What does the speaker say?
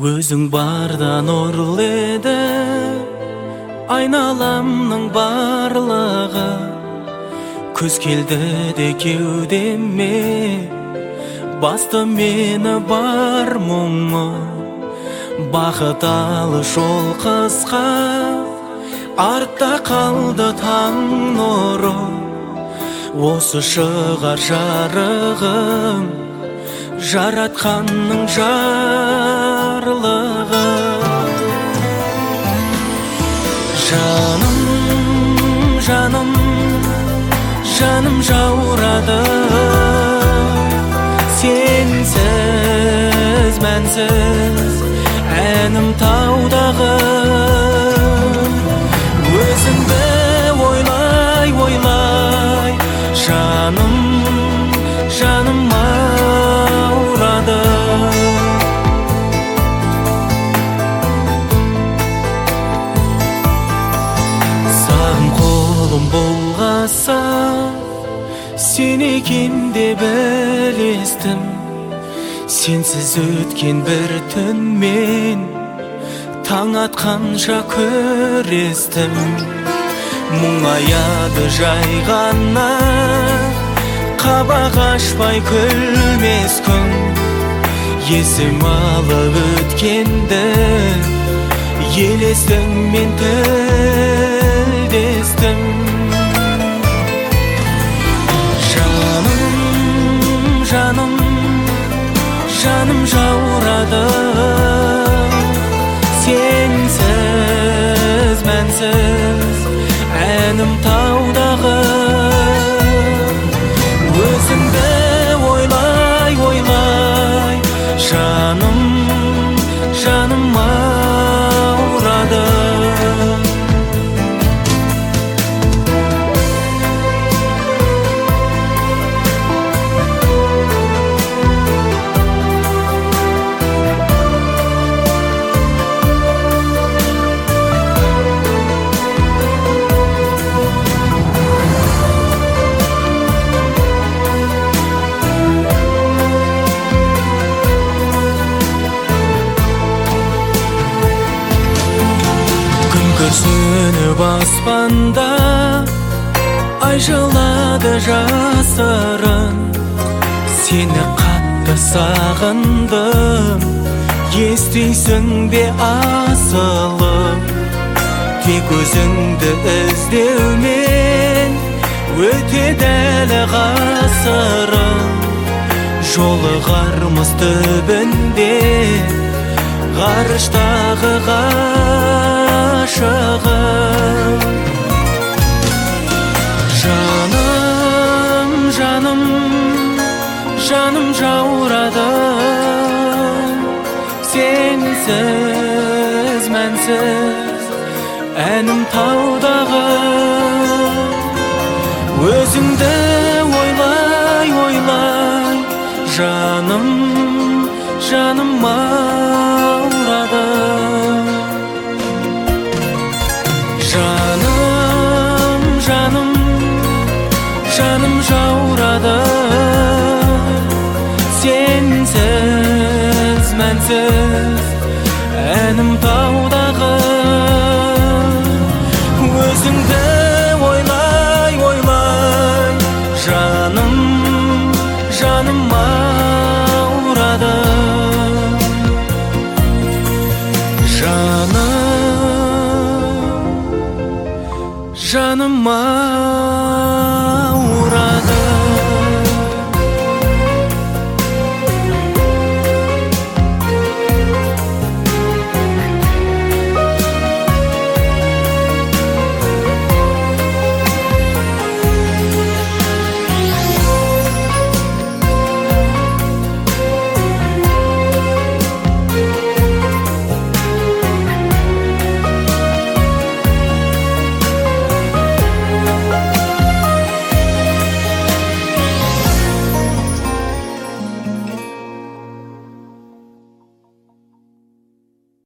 Өзің барда нұрлы еді айналамның барлығы, күз келді де кеудеме басты мені бар мұңы. Бақыт алыс жол қысқа, артта қалды таң нұры. Осы шығар жарығым, жаратқанның жарлығы. Жаным, жаным, жаным жаурады, сенсіз, мәнсіз әнім таудағы. Өзіңді ойлай, ойлай, жаным, жаным аурады. Саған қолым болғаса, сен екен деп білестім. Сенсіз өткен бір түн мен таң атқанша көрестім. Мұңаяды жай ғана, қабақ ашпай күлмес күн. Есім алып өткенді елестің, мен тілдестім. Жаным, жаным, жаным жаурады, сенсіз, мәнсіз әнім таудағы. Өзіңді ойлай, ойлай, жаным, жаным аурады. Күрсініп аспанда ай жылады жасырын. Сені қатты сағындым, естисің бе асылым? Тек өзіңді іздеумен өтеді әлі ғасырым. Жолығармыз түбінде ғарыштағы ғашығым. Жаным, жаным, жаным жаурады, сенсіз, мәнсіз әнім таудағы. Өзіңді ойлай, ойлай, жаным, жаным аурады. Жаным, жаным, жаным жаурады, сенсіз, мәнсіз әнім таудағы.